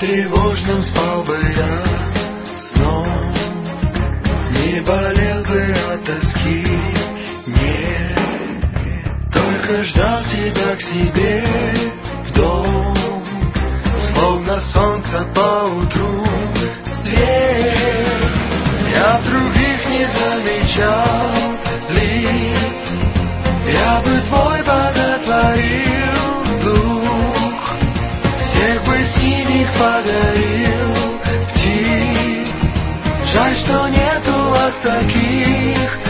тревожным спал бы я сном, не болел бы от тоски, нет, только ждал тебя к себе в дом, словно солнце по утру свет. Я других не замечал лиц, я бы твой боготворил дух, всех бы синих подарил птиц. Жаль, что нет у вас таких